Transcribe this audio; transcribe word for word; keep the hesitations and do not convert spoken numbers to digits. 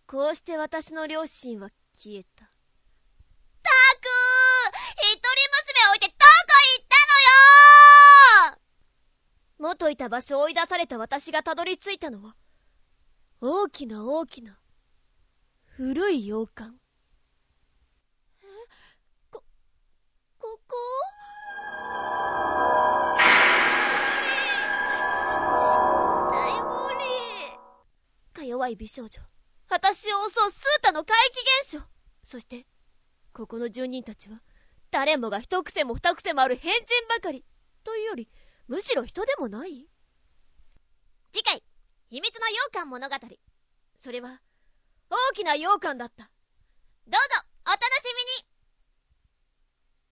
こうして私の両親は消えた。 たくー、一人娘置いてどこ行ったのよー。元いた場所を追い出された私がたどり着いたのは、大きな大きな古い洋館。 え、こ、ここ？絶対無理。 か弱い美少女、私を襲うスータの怪奇現象。そしてここの住人たちは誰もが一癖も二癖もある変人ばかりというより、むしろ人でもない。 次回、秘密の羊羹物語。 それは大きな羊羹だった。 どうぞ